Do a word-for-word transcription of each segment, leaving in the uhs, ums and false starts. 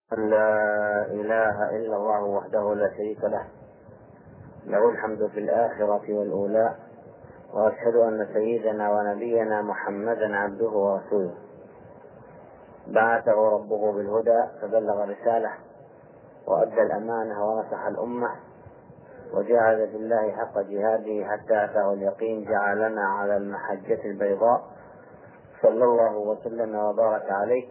أن لا إله إلا الله وحده لا شريك له، له الحمد في الآخرة والأولى، وأشهد أن سيدنا ونبينا محمدا عبده ورسوله، بعثه ربه بالهدى فبلغ رسالة وأدى الأمانة ونصح الأمة وجاهد في الله حق جهاده حتى أتاه اليقين، جعلنا على المحجة البيضاء صلى الله وسلم وبارك عليه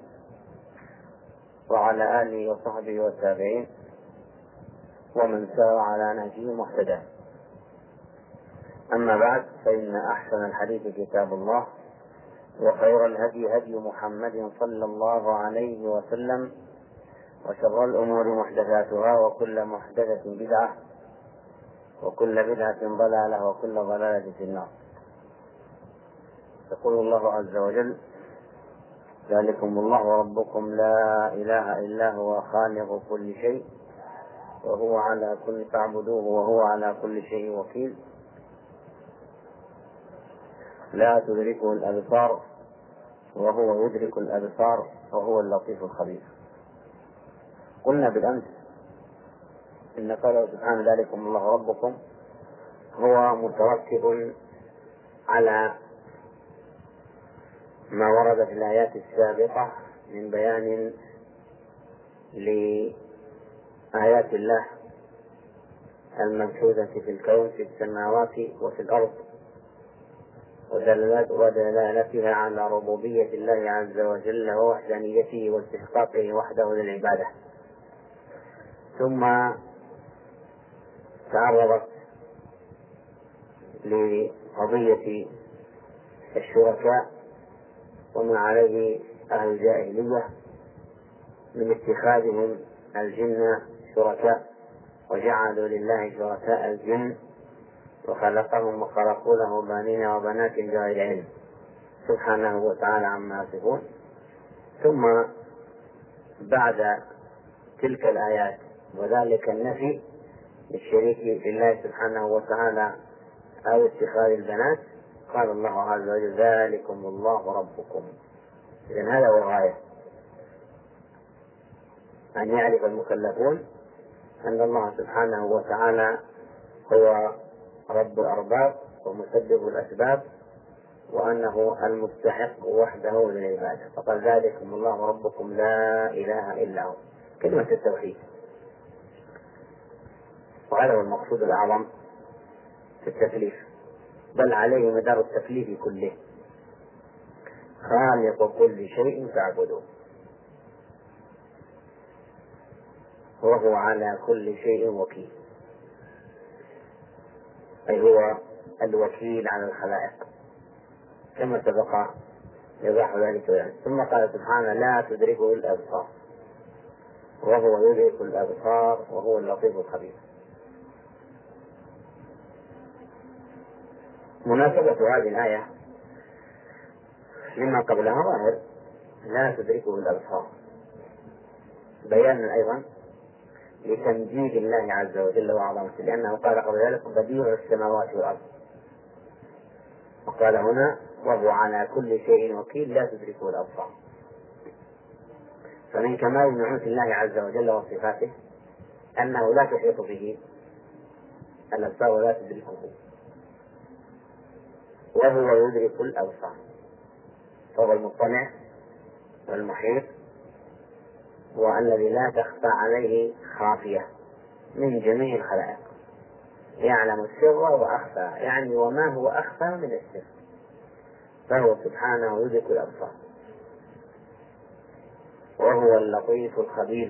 وعلى آله وصحبه والتابعين ومن سار على نهجه مهتدى. أما بعد، فإن أحسن الحديث كتاب الله، وخير الهدي هدي محمد صلى الله عليه وسلم، وشر الأمور محدثاتها، وكل محدثة بدعة، وكل بدعة ضلالة، وكل ضلالة في النار. يقول الله عز وجل: ذلكم الله ربكم لا إله إلا هو خالق كل شيء وهو على كل فاعبدوه وهو على كل شيء وكيل، لا تدركه الأبصار وهو يدرك الأبصار وهو اللطيف الخبير. قلنا بالأمس إن قوله سبحانه ذلكم الله ربكم هو مترتب على ما ورد في الآيات السابقة من بيان لآيات الله الممحوذة في الكون في السماوات وفي الأرض، ودلالتها على ربوبية الله عز وجل ووحدانيته واستحقاقه وحده للعبادة. ثم تعرضت لقضية الشركاء وما عليه أهل الجاهلية من اتخاذهم الجن شركاء، وجعلوا لله شركاء الجن وخلقهم وخلقوا له بنين وبنات بغير علم سبحانه وتعالى عما يصفون. ثم بعد تلك الآيات وذلك النفي للشريك لله سبحانه وتعالى أو اتخاذ البنات، قال الله عز وجل: ذلكم الله ربكم. إذن هذا هو الغاية، أن يعرف المكلفون أن الله سبحانه وتعالى هو رب الأرباب ومسبب الأسباب، وأنه المستحق وحده للعبادة. فقال: ذلكم الله ربكم لا إله إلا هو، كلمة التوحيد. وهذا هو المقصود الأعظم في التكليف، بل عليه مدار التكليف كله: خالق كل شيء فاعبدوه وهو على كل شيء وكيل، أي هو الوكيل على الخلائق كما سبق يضح ذلك يعني. ثم قال سبحانه: لا تدركه الأبصار وهو يدرك الأبصار وهو اللطيف الخبير. مناسبة هذه الآية لما قبلها ظاهر: لا تدركه الأبصار، بيانا أيضا لتمجيد الله عز وجل وعظمته، لأنه قال قبل ذلك: بديع السماوات والأرض، وقال هنا: وهو على كل شيء وكيل لا تدركه الأبصار. فمن كمال نعوت الله عز وجل وصفاته أنه لا تحيط به الأبصار ولا تدركه، وهو يدرك الأبصار، فهو المطلع والمحيط، والذي لا تخفى عليه خافية من جميع الخلائق، يعلم السر وأخفى، يعني وما هو أخفى من السر، فهو سبحانه يدرك الأبصار وهو اللطيف الخبير.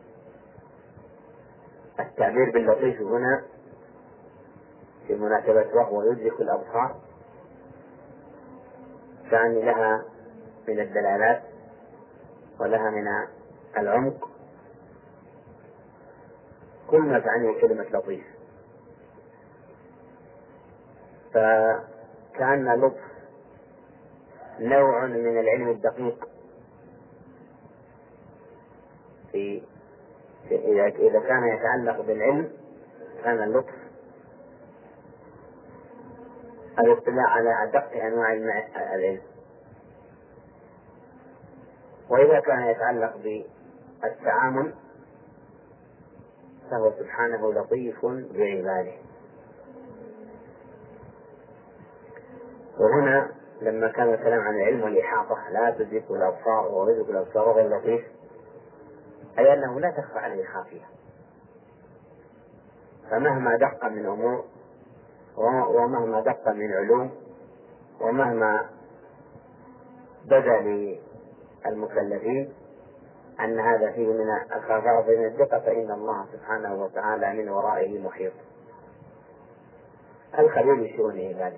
التعبير باللطيف هنا في مناسبة وهو يدرك الأبصار تعني لها من الدلالات ولها من العمق كل ما تعنيه كلمة لطيف. فكأن لطف نوع من العلم الدقيق في إذا كان يتعلق بالعلم كان اللطف الاطلاع على أدق أنواع العلم، وإذا كان يتعلق التعامل فهو سبحانه لطيف بعباده. وهنا لما كان الكلام عن العلم والإحاطة لا تدرك الأبصار ويدرك الأبصار وهو اللطيف، أي أنه لا تخفى عليه خافية، فمهما دق من أمور ومهما دق من علوم ومهما بدا للمكلفين أن هذا فيه من الخفاء ومن الدقة، فإن الله سبحانه وتعالى من ورائه محيط الخبير بشؤون عباده.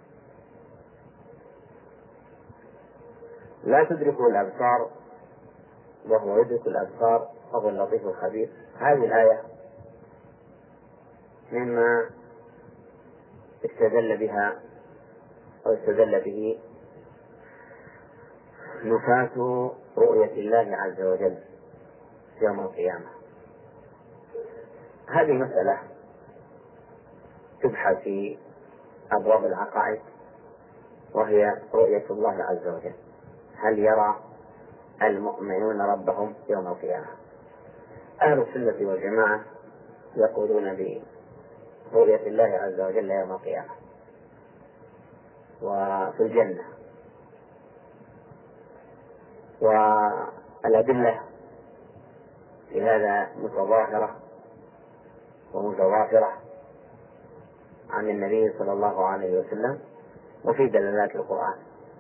لا تدركه الأبصار وهو يدرك الأبصار وهو اللطيف الخبير. هذه الآية مما استدل بها أو استدل به نفاة رؤية الله عز وجل يوم القيامة. هذه مسألة تبحث في أبواب العقائد، وهي رؤية الله عز وجل. هل يرى المؤمنون ربهم يوم القيامة؟ أهل السنة والجماعة يقولون برؤية الله عز وجل يوم القيامة وفي الجنة، والأدلة في هذا متظاهرة ومتوافرة عن النبي صلى الله عليه وسلم وفي دلالات القرآن.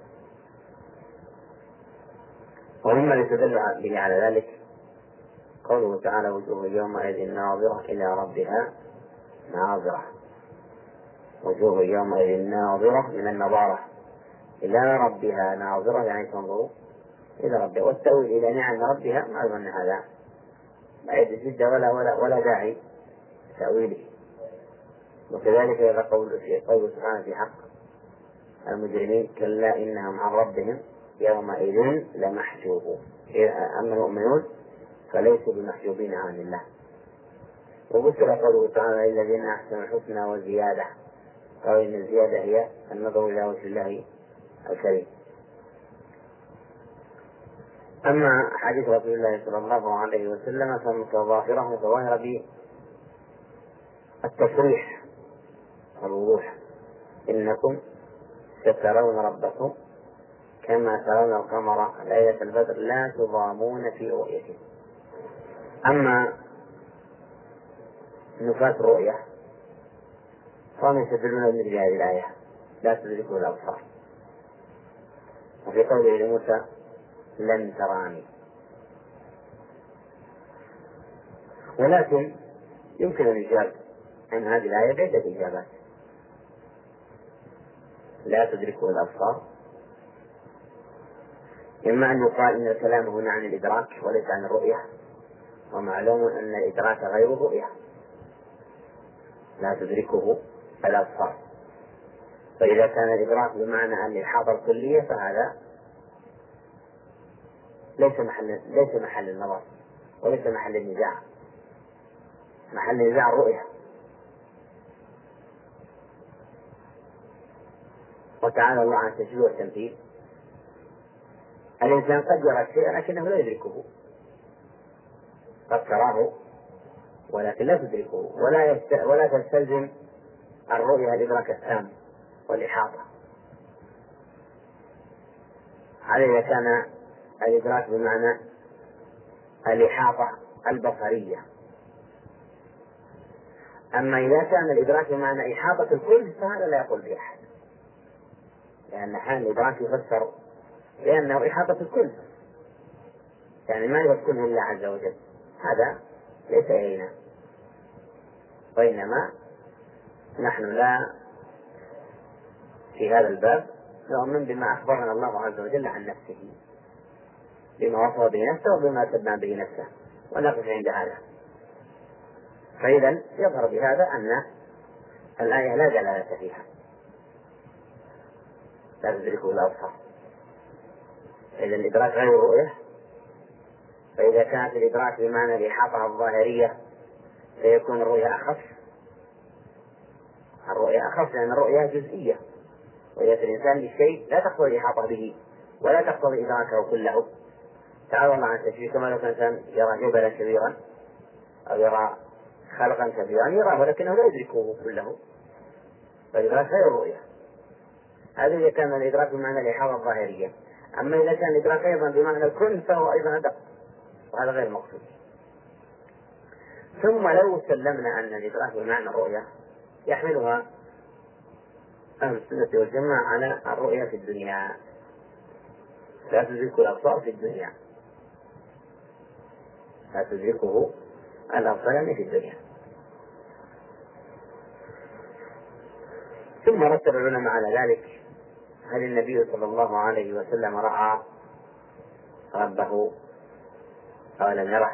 ومما يستدل به على ذلك قوله تعالى: وجوه يومئذ ناظرة إلى ربها ناظرة. وجوه يومئذ ناظرة من النظارة إلى ربها ناظرة، يعني تنظر إلى ربها. والتأويل إلى نعم ربها معلوم أن هذا بعيد جدا ولا ولا ولا داعي تأويله. وكذلك إذا قول في قول سبحانه في حق المجرمين: كلا إنهم عن ربهم يومئذ لمحجوبون. أما المؤمنون فليسوا بمحجوبين عن الله. وذكر قوله تعالى: الذين أحسنوا الحسنى وزيادة. قال إن الزيادة هي النظر إلى وجه الله الكريم. أما حديث رسول الله صلى الله عليه وسلم فمتظاهرة متظاهرة بالتصريح والوضوح: إنكم سترون ربكم كما ترون القمر ليلة البدر لا تضامون في رؤيته. أما نفاة الرؤية فهم يستدلون بمثل هذه الآية: لا تدركه الأبصار. وفي قوله لموسى: لن تراني. ولكن يمكن الإجابة عن هذه الآية بعدة إجابات. لا تدركه الأبصار، إما أن يقال إن الكلام هنا عن الإدراك وليس عن الرؤية، ومعلوم أن الإدراك غير الرؤية. لا تدركه الأبصار، فإذا كان الإدراك بمعنى الإحاطة الكلية فهذا ليس محل ليس محل النظر وليس محل النزاع. محل النزاع الرؤية. وتعالى الله عن التشبيه والتمثيل. الإنسان قد يرى الشيء لكنه لا يدركه، قد تراه ولكن لا تدركه، ولا يست... ولا تستلزم الرؤية الإدراك التام والإحاطة. هذا إذا كان الإدراك بمعنى الإحاطة البصرية. أما إذا كان الإدراك بمعنى إحاطة الكل فهذا لا يقول به أحد، لأن أحيانا الإدراك يفسر لأنه إحاطة الكل، يعني ما يدرك كل الله عز وجل، هذا ليس إلينا. وإنما نحن لا في هذا الباب نؤمن بما أخبرنا الله عز وجل عن نفسه، بما وصف به نفسه وبما سمى به نفسه، ونقف عند هذا. فإذا يظهر بهذا أن الآية لا دلالة فيها، لا تدركه الأبصار. إذا الإدراك غير الرؤية، فإذا كانت الإدراك بمعنى الإحاطة الظاهرية فيكون الرؤية أخف. الرؤية أخف لأن الرؤية جزئية، رؤية الإنسان للشيء لا تقتضي الإحاطة به ولا تقتضي إدراكه كله، تعالى الله عن التشبيه، كما لو كان الإنسان يرى جبلا كبيرا أو يرى خلقا كبيرا يراه ولكنه لا يدركه كله، فالإدراك غير الرؤية. هذا إذا كان الإدراك بمعنى الإحاطة الظاهرية. أما إذا كان الإدراك أيضا بمعنى الكل فهو أيضا أدق، وهذا غير مقصود. ثم لو سلمنا أن الإدراك بمعنى الرؤية يحملها أهل السنة والجماعة على الرؤية في الدنيا، لا تدرك الأبصار في الدنيا، لا تدركه الأبصار في الدنيا. ثم رتب العلماء على ذلك: هل النبي صلى الله عليه وسلم رأى ربه أو لم يره؟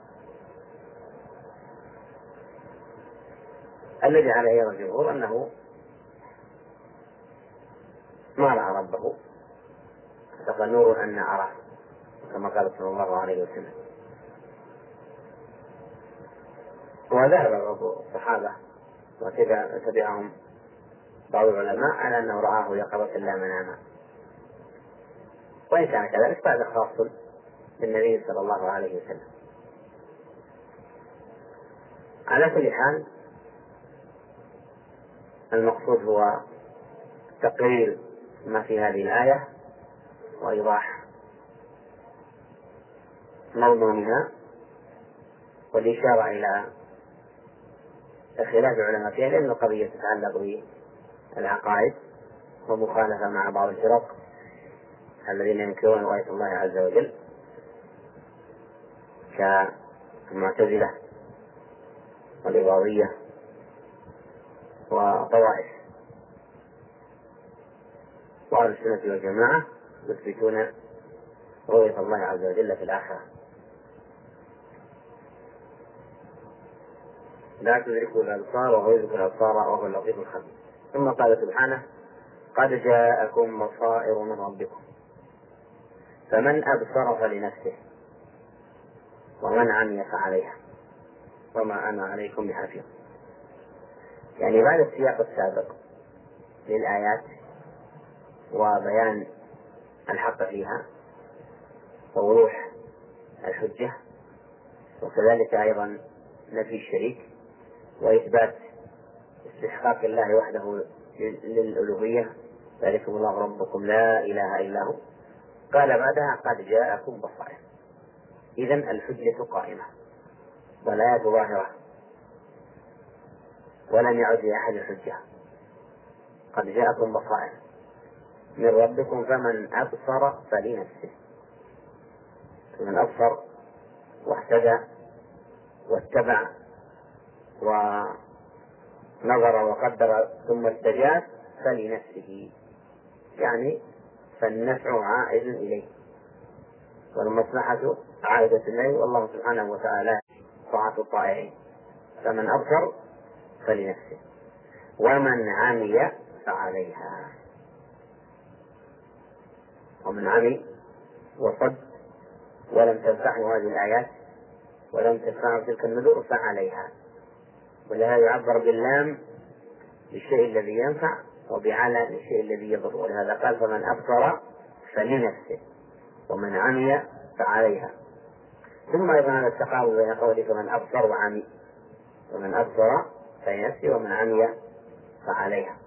الذي عليه الجمهور أنه ما رأى ربه، فقال نور أن أراه، كما قال صلى الله عليه وسلم. وذهب بعض الصحابة وتبعهم بعض العلماء على أنه رآه يقظة لا مناما، وإن كان كذلك فهذا خاص بالنبي صلى الله عليه وسلم. على كل حال المقصود هو تقرير ما في هذه الآية وإيضاح مضمونها والإشارة إلى خلاف العلماء فيها، لأن القضية تتعلق بالعقائد ومخالفة مع بعض الفرق الذين ينكرون رؤية الله عز وجل كالمعتزلة والإباضية وطوائف. وأهل السنة والجماعة يثبتون رؤية الله عز وجل في الآخرة، لا تدركه الأبصار وهو يدرك الأبصار وهو اللطيف الخبير. ثم قال سبحانه: قد جاءكم بصائر من ربكم فمن أبصر فلنفسه ومن عمي فعليها وما أنا عليكم بحفيظ. يعني بعد السياق السابق للآيات وبيان الحق فيها ووضوح الحجة، وكذلك أيضا نفي الشريك وإثبات استحقاق الله وحده للألوهية، ذلكم الله ربكم لا إله إلا هو، قال بعدها: قد جاءكم بصائر. إذن الحجة قائمة والآيات ظاهرة ولم يعد لأحد الحجة. قد جاءكم بصائر من ربكم فمن أبصر فلنفسه، فمن أبصر واهتدى واتبع ونظر وقدر ثم استجاب فلنفسه، يعني فالنفع عائد إليه والمصلحة عائدة إليه، والله سبحانه وتعالى طاعة الطائعين. فمن أبصر فلنفسه ومن عمي فعليها. ومن عمي وصد ولم تنفعه هذه الآيات ولم تنفعه تلك النذور فعليها، ولهذا يعبر باللام للشيء الذي ينفع وبعلى للشيء الذي يضر، ولهذا قال: فمن أبصر فلنفسه ومن عمي فعليها. ثم أيضا هذا التقارب بين قوله فمن أبصر وعمي، ومن أبصر فلنفسه ومن عمي فعليها.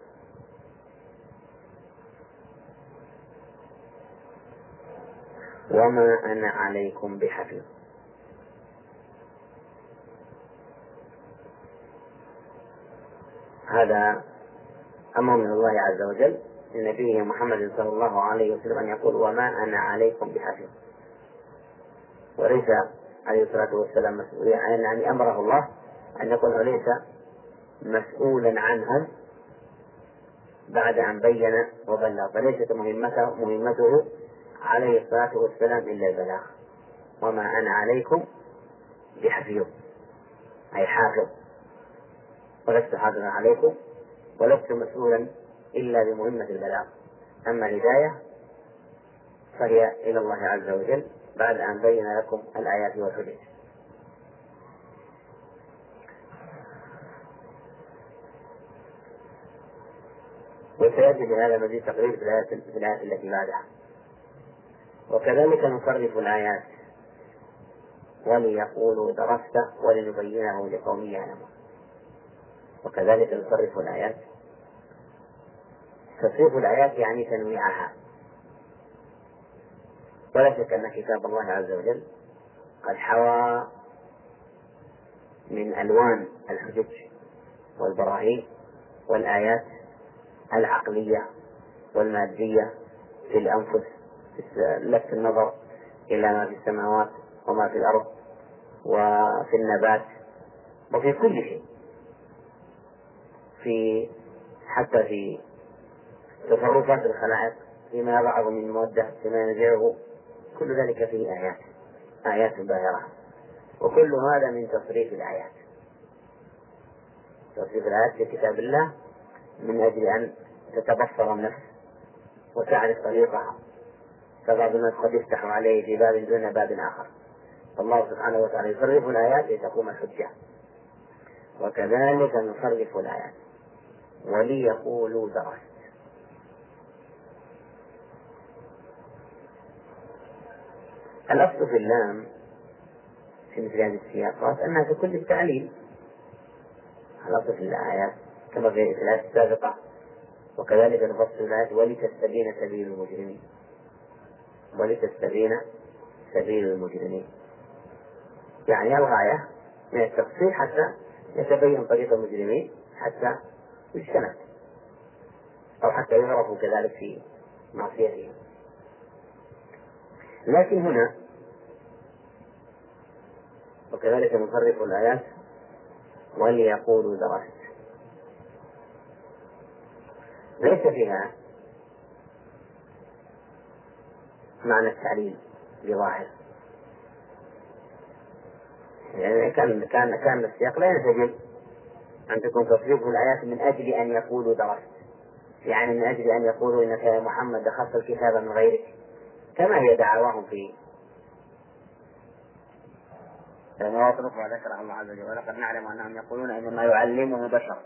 وما أنا عليكم بحفيظ. هذا أمر من الله عز وجل لنبيه محمد صلى الله عليه وسلم أن يقول: وما أنا عليكم بحفيظ. وليس عليه الصلاة والسلام مسؤوليا، يعني أمره الله أن يقول ليس مسؤولا عنهم بعد أن بين وبلغ، فليست مهمته, مهمته عليه الصلاة والسلام إلا البلاغ. وما أنا عليكم بحفيظ أي حافظ، ولست حافظا عليكم ولست مسؤولا إلا بمهمة البلاغ. أما الهداية فهي إلى الله عز وجل بعد أن بين لكم الآيات والحجج. وسيأتي بهذا مزيد تقرير في الآيات التي بعدها. وكذلك نصرف الآيات وليقولوا درست ولنبينه لقوم يعلمون. وكذلك نصرف الآيات. تصريف الآيات يعني تنويعها. ولا شك أن كتاب الله عز وجل قد حوى من ألوان الحجج والبراهين والآيات العقلية والمادية في الأنفس، لفت النظر إلى ما في السماوات وما في الأرض وفي النبات وفي كل شيء، في حتى في تصرفات الخلائق فيما يضعه من مودة فيما ينزعه، كل ذلك فيه آيات آيات باهرة. وكل هذا من تصريف الآيات، تصريف الآيات في كتاب الله من أجل أن تتبصر النفس وتعرف طريقها، فبعض الناس قد يفتح عليه في باب دون باب آخر. الله سبحانه وتعالى يصرف الآيات لتقوم الحجة. وكذلك نصرف الآيات وليقولوا درست. الأصل في اللام في مثل هذه السياقات أنها في كل التعليل. الأصل في الآيات كما في الآيات السابقة. وكذلك نفصل الآيات ولتستبين سبيل المجرمين، ولتستبين سبيل المجرمين، يعني الغاية من التفصيل حتى يتبين طريق المجرمين حتى يجتنب أو حتى يعرفوا كذلك في معصيتهم. لكن هنا وكذلك نصرف الآيات وليقولوا درست، ليس فيها معنى التعليل بظاهر، يعني كان كان كان السياق لا ينسجم أن تكون تصريف الآيات من أجل أن يقولوا درست، يعني من أجل أن يقولوا إنك يا محمد أخذت الكتاب من غيرك، كما هي دعواهم في مواطن أخرى ذكرها الله عز وجل. ولقد نعلم أنهم يقولون إنما يعلمه بشر،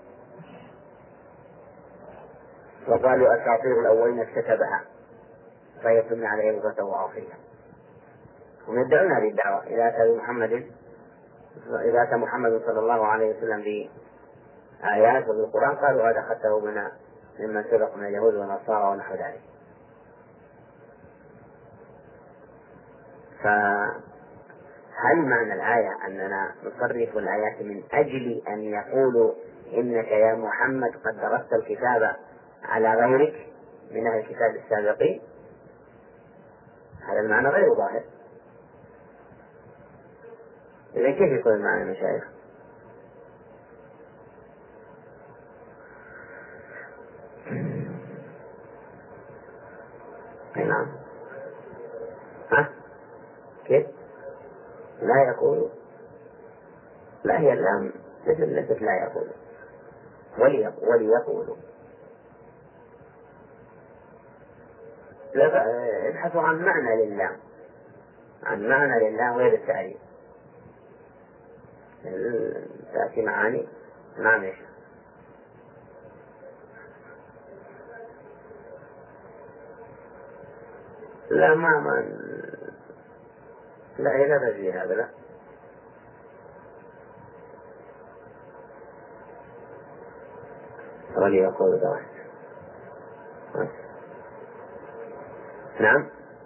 وقالوا أساطير الأولين اكتتبها فهي تمنع عليه بكرة وأصيلا. هم يدعون هذه الدعوة. إذا أتى محمد إذا أتى محمد صلى الله عليه وسلم بآيات وفي القرآن قالوا هذا أخذته منا ممن سبق من اليهود والنصارى ونحو ذلك. فهل معنى الآية أننا نصرف الآيات من أجل أن يقولوا إنك يا محمد قد درست الكتاب على غيرك من أهل الكتاب السابقين؟ هذا المعنى غير ظاهر. إذا كيف يكون المعنى المشايخ؟ نعم. ها؟ كيف؟ لا يقول. لا هي اللام مثل ليست لا يقول. وليقولوا. ابحثوا عن معنى لله، عن معنى لله غير التعريف. تأتي معاني ما ماشي. لا ما ما لا هي لا تجي هذا لا. وليقولوا درست. نعم.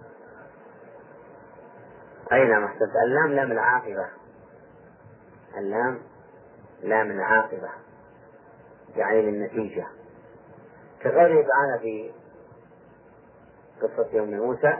أي نعم أحسنت. اللام لام العاقبة. اللام لام العاقبة يعني للنتيجة، كقوله تعالى في قصة يوم موسى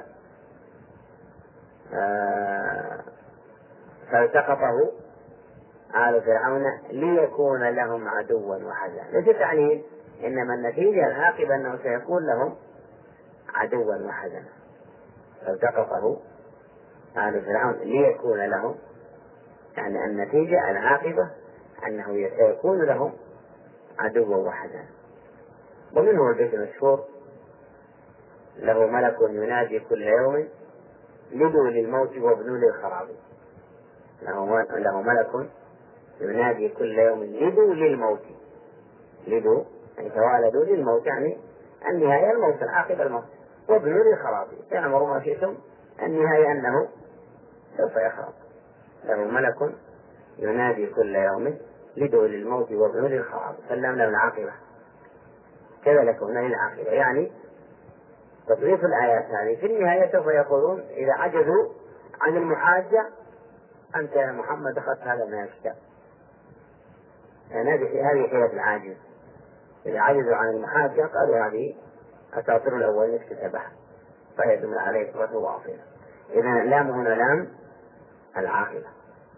آه فالتقطه آل فرعون ليكون لهم عدوا وحزنا. ليس تعليل، إنما النتيجة العاقبة أنه سيكون لهم عدوا وحزنا. فالتقطه آل فرعون ليكون لهم، يعني النتيجة العاقبة أنه سيكون لهم عدوا وحزنا. ومنه البيت المشهور له ملك ينادي كل يوم لدوا للموت وابنوا للخراب. له ملك ينادي كل يوم لدوا للموت. لدوا يعني توالدوا للموت، يعني النهاية الموت، العاقبة الموت. وابنوا للخراب، اعمروا ما شئتم، النهاية أنه سوف يخرب. له ملك ينادي كل يوم لدول الموت وابنه للخراب سلمنا العاقبة كذا لكم للعاقبة. يعني تصريف الآيات هذه في النهاية سوف يقولون إذا عجزوا عن المحاجة أنت يا محمد أخذت هذا من الكتاب. يعني هذه حيلة العاجز، إذا عجزوا عن المحاجة قالوا هذه أساطير الأولين اكتسبها فيدل عليه صفته واصلة. إذا لام هنا لام العاقبة.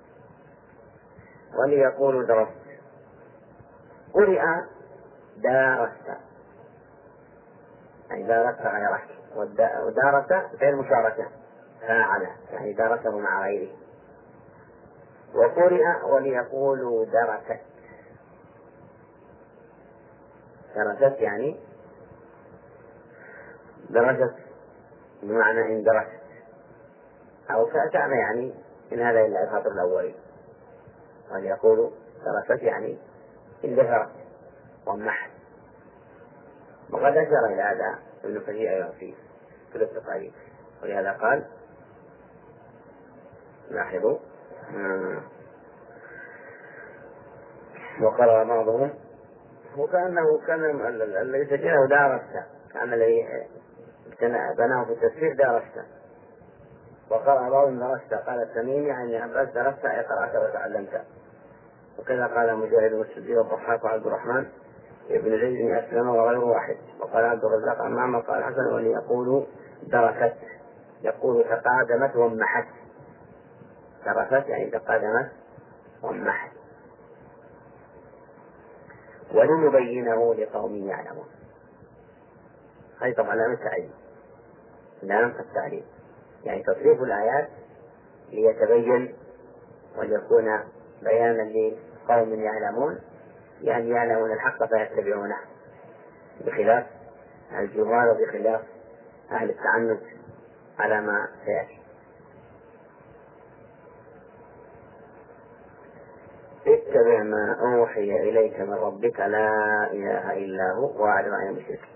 وليقولوا درست، قرئ دارست يعني دارست غيرك، ودارس غير مشاركة فاعلة يعني دارسه مع غيره. وقرئ وليقولوا درست، درست يعني درست بمعنى إن درست أو كأتعنا يعني إن هذا إلا الخاطر الأولي. وليقولوا درست يعني إن ذكرت والنحل. وقد أشار إلى هذا ابن كثير أيضا في في التقارير، ولهذا قال لاحظوا وقرأ بعضهم وكأنه كان الذي سجله دارسته كان الذي بناه في التسبيح دارسته. وقرأ بعضهم درسته قال التميمي يعني عباس درسته أي قرأت وتعلمت. وكذا قال مجاهد والسدي والضحاك وعبد الرحمن ابن زيد بن أسلم وغير واحد. وقال عبد الرزاق عن معمر قال حسن وليقولوا درست يقول تقادمت وامنحت، درست يعني تقادمت وامنحت. ولنبينه لقوم يعلمون، هذه طبعا لام التعليم، لام التعليم يعني تصريف الآيات ليتبين وليكون بيانا لقوم يعلمون، يعني يعلمون الحق فيتبعونه، بخلاف الجهال وبخلاف أهل التعنت على ما سيأتي. اتبع ما أوحي إليك من ربك لا إله إلا هو وأعرض عن المشركين.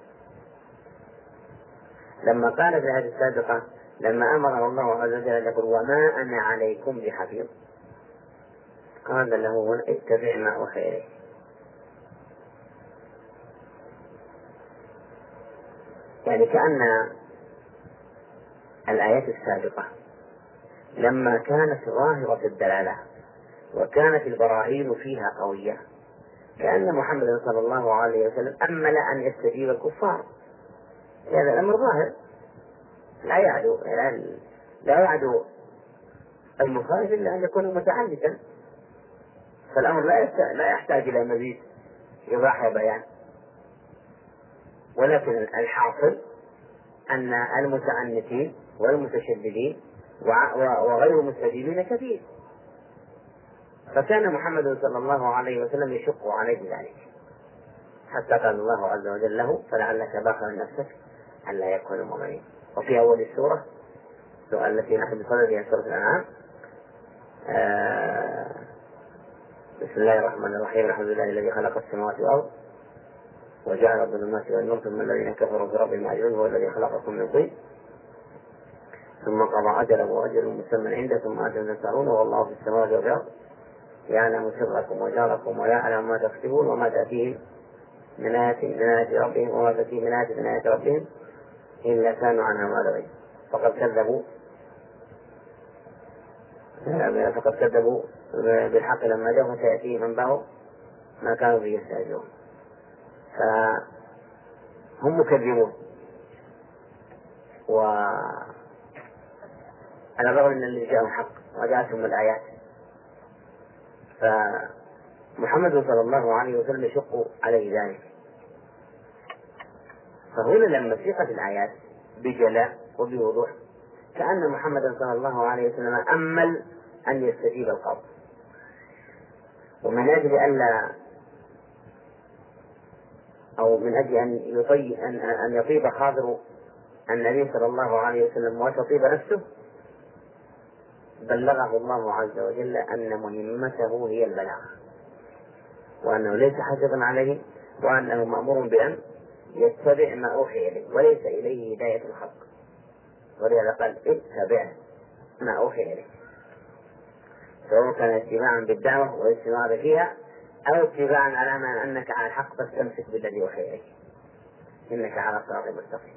لما قال في الآية السابقة لما أمره الله عز وجل يقول وما أنا عليكم بحفيظ، قال له هنا اتبع ما أوحي إليك. يعني كأن الآيات السابقة لما كانت ظاهرة الدلالة وكانت البراهين فيها قوية كأن محمد صلى الله عليه وسلم أمل أن يستجيب الكفار. هذا الأمر ظاهر لا يعدو لا يعدو المخالف إلا أن يكون متعنتا، فالأمر لا يحتاج إلى مزيد إيضاح وبيان. ولكن الحاصل أن المتعنتين والمتشددين وغير المستجيبين كثير، فكان محمد صلى الله عليه وسلم يشق عليه ذلك حتى قال الله عز وجل له فلعلك باخع نفسك ألا يكونوا مؤمنين. وفي أول السورة السؤال التي نحن بصددها سورة الأنعام آه بسم الله الرحمن الرحيم الحمد لله الذي خلق السماوات والأرض وجعل الظلمات والنور ثم الذين كفروا بربهم يعدلون هو الذي خلقكم من طين ثم قضى أجله وأجل مسمى عنده ثم أنتم تسألون والله في السماوات والأرض يعلم سركم وجاركم ويعلم ما تكسبون وما تأتيهم من آيات من آيات ربهم وما تأتيهم من آيات من آيات ربهم إلا كانوا عنها معرضين. فقد كذبوا فقد كذبوا بالحق لما جاءوا فسيأتيهم أنباء ما كانوا به يستهزئون. فهم مكذبون وعلى الرغم من الذي جاءهم حق وجاءتهم الآيات. فمحمد صلى الله عليه وسلم يشق عليه ذلك. فهنا لما سيقت الآيات بجلاء وبوضوح كأن محمد صلى الله عليه وسلم أمل أن يستجيب القول، ومن أجل ألا أو من أجل أن يطيب أن أن يطيب خاطر النبي صلى الله عليه وسلم وتطيب نفسه بلغه الله عز وجل أن مهمته هي البلاغ وأنه ليس حاجبا عليه وأنه مأمور بأن يتبع ما أوحي إليه وليس إليه هداية الخلق. ولهذا قال اتبع ما أوحي إليه. سواء كان اتباعا بالدعوة والاستمرار فيها أو اتباعا على ما أنك على الحق فاستمسك بالذي أوحي إليك إنك على صراط مستقيم.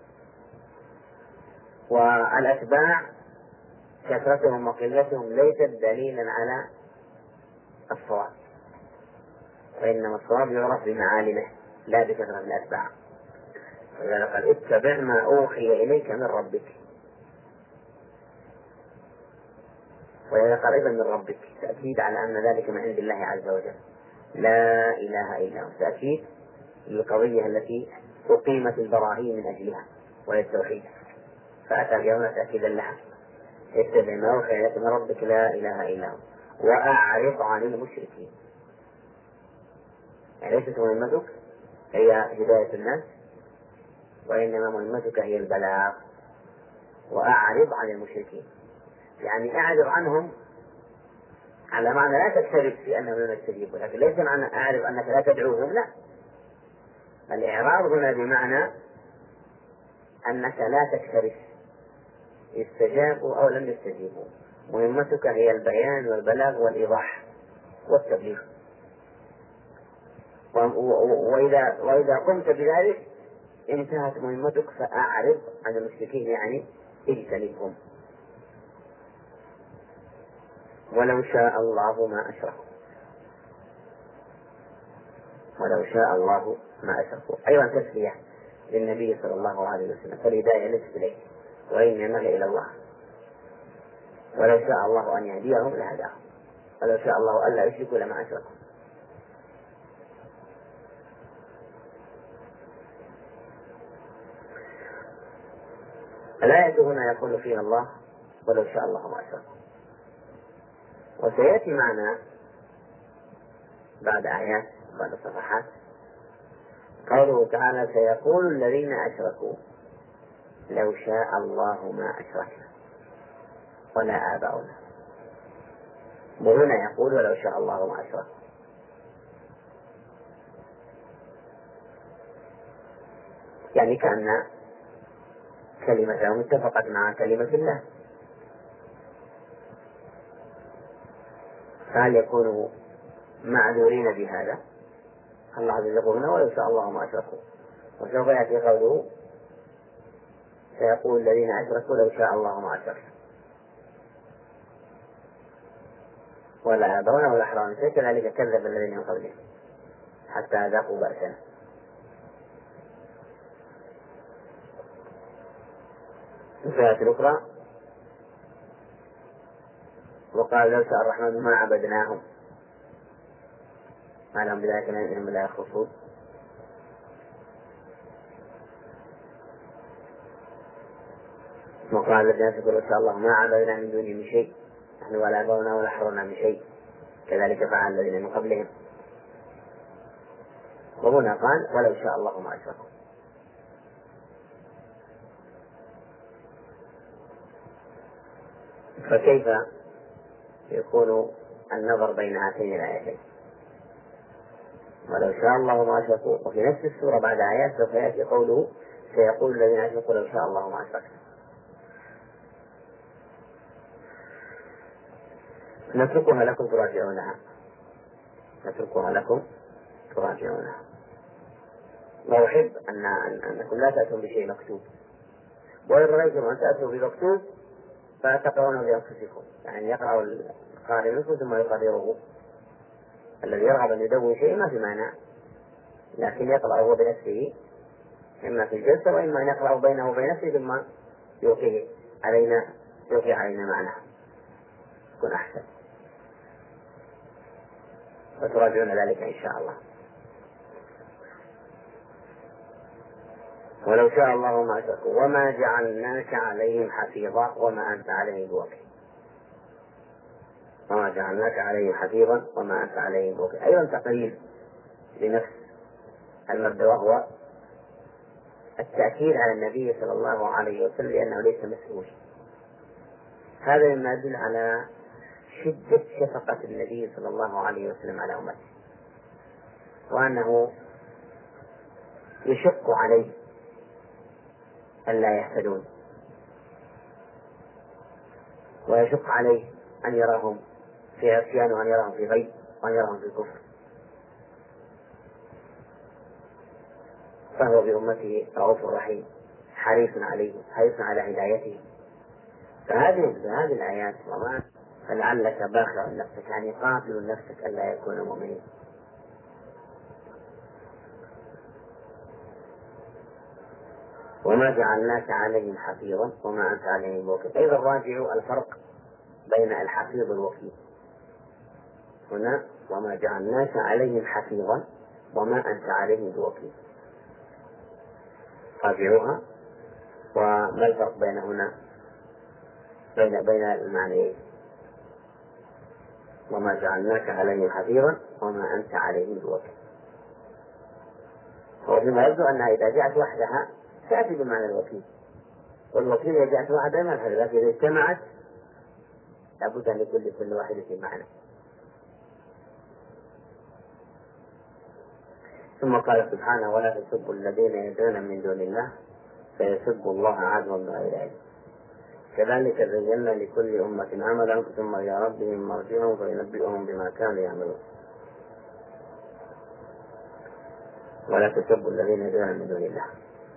والأتباع كثرتهم وقلتهم ليست دليلا على الصواب، وإنما الصواب يعرف بمعالمه لا بكثرة الأتباع. ولذلك قال اتبع ما أوحي إليك من ربك، ولذلك قال أيضا من ربك تأكيد على أن ذلك من عند الله عز وجل لا إله إلا هو، تأكيد للقضية التي أقيمت البراهين من أجلها وهي التوحيد، فأتى اليوم تأكيدا لها اتبع ما أوحي إليك من ربك لا إله إلا هو وأعرض عن المشركين. يعني ليست مهمتك هي هداية الناس، وإنما مهمتك هي البلاغ. وأعرض عن المشركين يعني أعرض عنهم على معنى لا تكترث في أنهم لم يستجيبوا، لكن ليس معنى أعرض أنك لا تدعوهم، لا، الإعراض هنا بمعنى أنك لا تكترث استجابوا أو لم يستجيبوا، مهمتك هي البيان والبلاغ والإيضاح والتبليغ. وإذا, وإذا قمت بذلك انتهت مهمتك. فأعرض عن المشركين يعني اجتنبهم. ولو شاء الله ما أشركوا، ولو شاء الله ما أشركوا أيضا تسلية للنبي صلى الله عليه وسلم، فالهداية ليست إليه وإنما هي إلى الله. ولو شاء الله أن يهديهم لهداهم، ولو شاء الله ألا يشركوا لما أشركوا. الآية هنا يقول فيها الله ولو شاء الله ما أشركوا. وسيأتي معنا بعد آيات بعد صفحات قوله تعالى سيقول الذين أشركوا لو شاء الله ما أشركنا ولا آباؤنا. وهنا يقول ولو شاء الله ما أشركوا، يعني كأن كلمتهم اتفقت مع كلمة الله، فهل يكونوا معذورين بهذا؟ الله عز وجل يقول ولو شاء الله ما أشركوا، وسوف يأتي قوله سيقول الذين أشركوا لو شاء الله ما أشركنا ولا آباؤنا ولا حرام شيء كذلك كذب الذين من قبلهم حتى ذاقوا بأسنا. في الآية الأخرى وقال لو شاء الرحمن ما عبدناهم ما لهم بذلك من علم لا يخلصون. وقال الذين أشركوا لو شاء الله ما عبدنا من دونه من شيء نحن ولا آباؤنا ولا حرمنا من شيء كذلك فعل الذين من قبلهم. وهنا قال ولو شاء الله ما أشركوا. فكيف يكون النظر بين هاتين الآيتين ولو شاء الله ما أشركوا، وفي نفس السورة بعد آيات سوف يأتي قوله سيقول الذين أشركوا لو شاء الله ما أشركنا. نتركها لكم تراجعونها نتركها لكم تراجعونها. وأحب أن أنكم لا تأتون بشيء مكتوب، وإن رأيتم أن تأتوا بمكتوب فتقرؤونه بأنفسكم، يعني يقرأ القارئ منكم ثم يقرره. الذي يرغب أن يدون شيء ما في معنى، لكن يقرأه بنفسه إما في الجلسة وإما أن يقرأه بينه وبين نفسه ثم يلقيه علينا يلقي علينا معناه يكون أحسن. وتراجعون ذلك إن شاء الله. ولو شاء الله ما أشركوا وما جعلناك عليهم حفيظا وما أنت عليهم بوكيل. وما جعلناك عليهم حفيظا وما أنت عليهم بوكيل أيضا تقرير لنفس المبدأ، وهو التأكيد على النبي صلى الله عليه وسلم لأنه ليس مسؤول. هذا مما يدل على شدة شفقة النبي صلى الله عليه وسلم على أمته، وأنه يشق عليه أن لا يهتدون، ويشق عليه أن يراهم في عصيان وأن يراهم في غي وأن يراهم في كفر، فهو بأمته رؤوف رحيم حريص عليه حريص على هدايته. فهذه هذه الآيات وما فلعلك باخع نفسك، يعني قاتل نفسك ألا يكون مؤمنين. وما جعلناك عليهم حفيظا وما أنت عليهم بوكيل. أيضا راجعوا الفرق بين الحفيظ والوكيل. هنا وما جعلناك عليهم حفيظا وما أنت عليهم بوكيل، راجعوها. وما الفرق بين هنا بين بين المعنيين؟ وما جعلناك عليهم حفيظا وما أنت عليهم بوكيل. وفيما يبدو أنها إذا جاءت وحدها تأتي بمعنى الوكيل، والوكيل إذا جاءت وحدها ما الحل، لكن إذا اجتمعت لابد أن يكون لكل واحدة معنى. ثم قال سبحانه ولا تسبوا الذين يدعون من دون الله فيسبوا الله عدوا بغير علم كذلك زينا لكل أمة عملا ثم إلى ربهم مرجعهم فينبئهم بما كانوا يعملون. ولا تسبوا الذين يدعون من دون الله.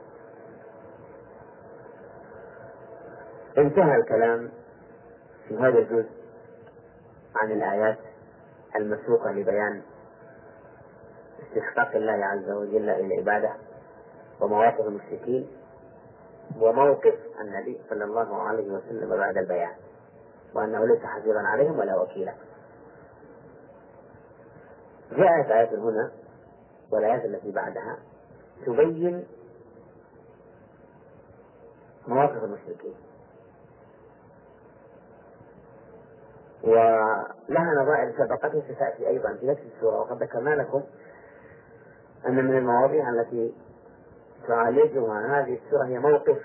انتهى الكلام في هذا الجزء عن الآيات المسوقة لبيان استحقاق الله عز وجل للعبادة ومواقف المشركين وموقف النبي صلى الله عليه وسلم بعد البيان، وأنه ليس حفيظا عليهم ولا وكيلا. جاءت آيات هنا والآيات التي بعدها تبين مواقف المشركين، ولها نظائر سبقته ستأتي أيضا في نفس السورة. وقد ذكرنا لكم أن من المواضيع التي تعالجها هذه السورة هي موقف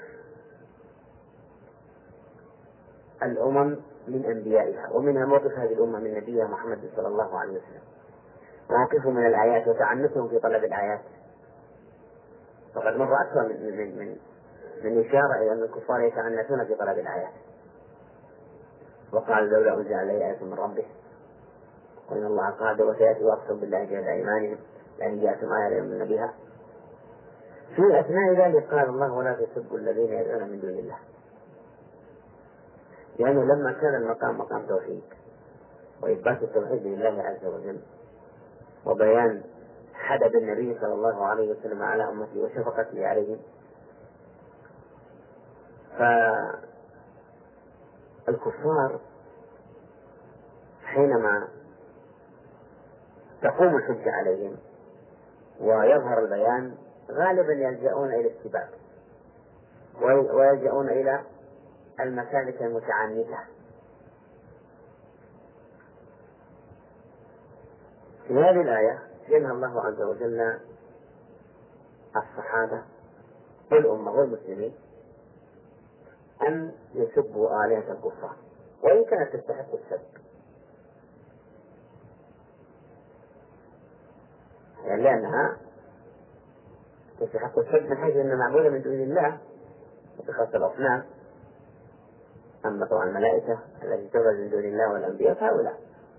الأمم من أنبيائها، ومنها موقف هذه الأمة من نبيها محمد صلى الله عليه وسلم، موقفهم من الآيات وتعنتهم في طلب الآيات. فقد مر أكثر من, من, من, من إشارة إلى أن الكفار يتعنتون في طلب الآيات، وقال لولا أنزل علي آية من ربه وإن الله قادر وسيأتي وأقسم بالله جهد أيمانهم لأن جاءتهم آية ليؤمنون بها. في أثناء ذلك قال الله ولا تسبوا الذين يدعون من دون الله، لأنه يعني لما كان المقام مقام توحيد وإثبات التوحيد لله عز وجل وبيان حدب النبي صلى الله عليه وسلم على أمته وشفقته عليهم، فالكفار حينما تقوم الحجة عليهم ويظهر البيان غالبا يلجؤون إلى السباب ويلجؤون إلى المسالك المتعنتة. في هذه الآية ينهى الله عز وجل الصحابة والأمة والمسلمين أن يسبوا آلهة الكفار وإن كانت تستحق السب، يعني لأنها تستحق السب من حيث أن معبودة من دون الله وتخص الأصنام. أما طبعا الملائكة التي تعبد من دون الله والأنبياء فهؤلاء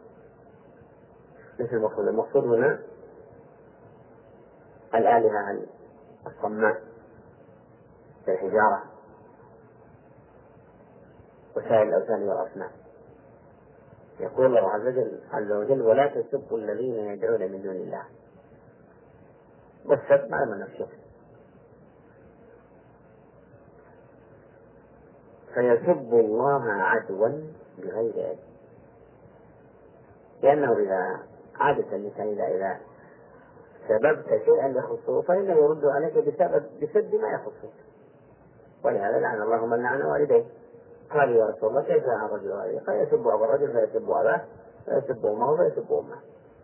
مثل المقصود. المقصود هنا الآلهة الصماء كالحجارة وسائر الأوثان والأصنام. يقول الله عز وجل ولا تسبوا الذين يدعون من دون الله، والسب معنى من الشرك، فيسب الله عدوا بغير علم، لأنه إذا عادة الإنسان إذا إذا سببت شيئا يخصه فإنه يرد عليك بسبب بسد ما يخصه. ولهذا لعن الله من لعن والديه. قال يا رسول الله كيف لعن الرجل والديه؟ قال يسب أبا الرجل فيسب أباه فيسب أمه فيسب أمه.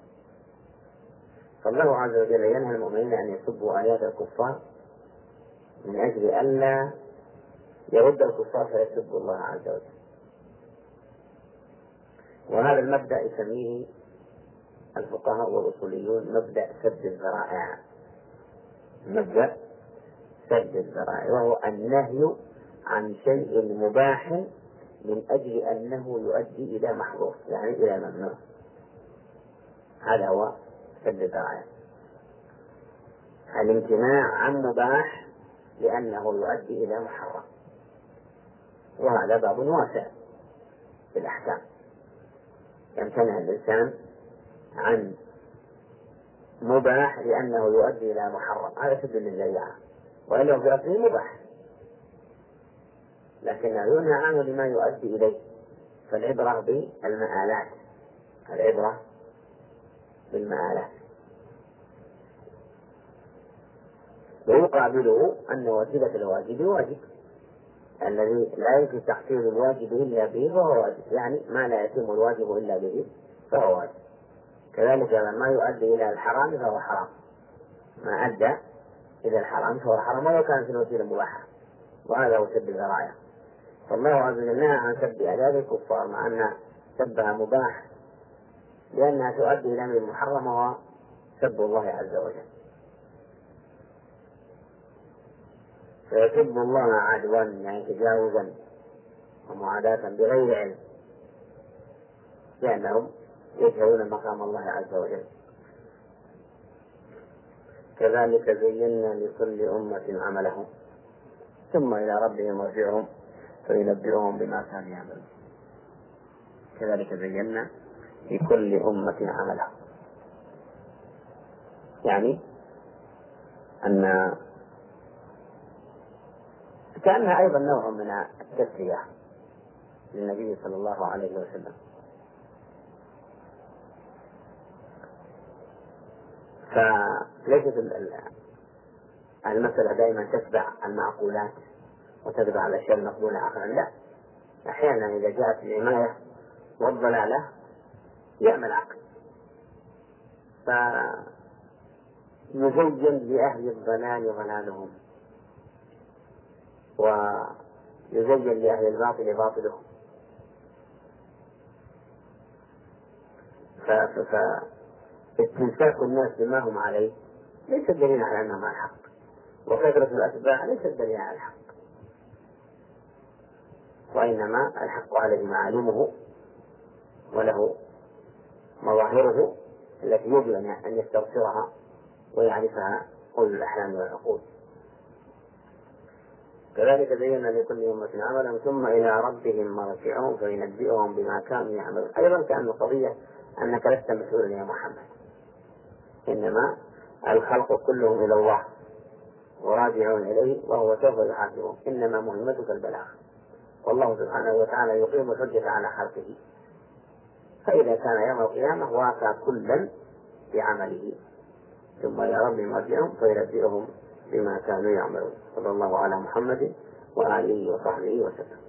فالله عز وجل ينهى المؤمنين أن يسبوا آلهة الكفار من أجل ألا يرد الكفار فيسبوا الله عز وجل. وهذا المبدأ يسميه الفقهاء والأصوليون مبدأ سد الذرائع. مبدأ سد الذرائع وهو النهي عن شيء مباح من أجل أنه يؤدي إلى محظور، يعني إلى ممنوع. هذا هو سد الذرائع، الامتناع عن مباح لأنه يؤدي إلى محرم. وهذا باب واسع في الأحكام، يمتنع الإنسان عن مباح لأنه يؤدي إلى محرم، هذا سد للذريعة، وإنه في أصله مباح لكنه ينهى عنه لما يؤدي إليه. فالعبرة بالمآلات، العبرة بالمآلات. ويقابله أن وسيلة الواجب واجب، الذي لا يمكن تحصيل الواجب إلا به فهو واجب، يعني ما لا يتم الواجب إلا به فهو واجب. كذلك ما يؤدي إلى الحرام فهو حرام، ما أدى إلى الحرام فهو حرام ولو كانت الوسيلة مباحة. وهذا هو سد الذرائع. فالله عز وجل نهى عن سب آداب الكفار مع أن سبها مباح لأنها تؤدي إلى أمر محرم وهو سب الله عز وجل. فيسب الله عدوا يعني تجاوزا ومعاداة بغير علم، لأنهم يجهلون مقام الله عز وجل. كذلك زينا لكل أمة عملهم ثم إلى ربهم مرجعهم فينبئهم بما كانوا يعملون. كذلك زينا لكل أمة عملهم، يعني أن كأنها أيضا نوع من التسلية للنبي صلى الله عليه وسلم. فليست المسألة دائما تتبع المعقولات وتتبع الأشياء المقبولة عقلا، لا، أحيانا إذا جاءت العناية والضلالة يعمل عقل، فيزين لأهل الضلال ضلالهم ويزين لأهل الباطل باطلهم. فاستمساك الناس بما هم عليه ليس دليل على أنهم على الحق، وكثرة الأتباع ليس دليل على الحق، وإنما الحق عليه معالمه وله مظاهره التي يجب أن يستبصرها ويعرفها أولو الأحلام والعقول. كذلك زينا لكل أمة عملا ثم إلى ربهم مرجعهم فينبئهم بما كانوا يعملون. أيضا كأن القضية أنك لست مسؤولا يا محمد، إنما الخلق كلهم إلى الله وراجعون إليه وهو سوف يحاسبهم، إنما مهمتك البلاغ، والله سبحانه وتعالى يقيم الحجة على خلقه، فإذا كان يوم القيامة وافى كلا بعمله ثم إلى ربهم مرجعهم فينبئهم بما كانوا يعملون. صلى الله على محمد وآله وصحبه وسلم.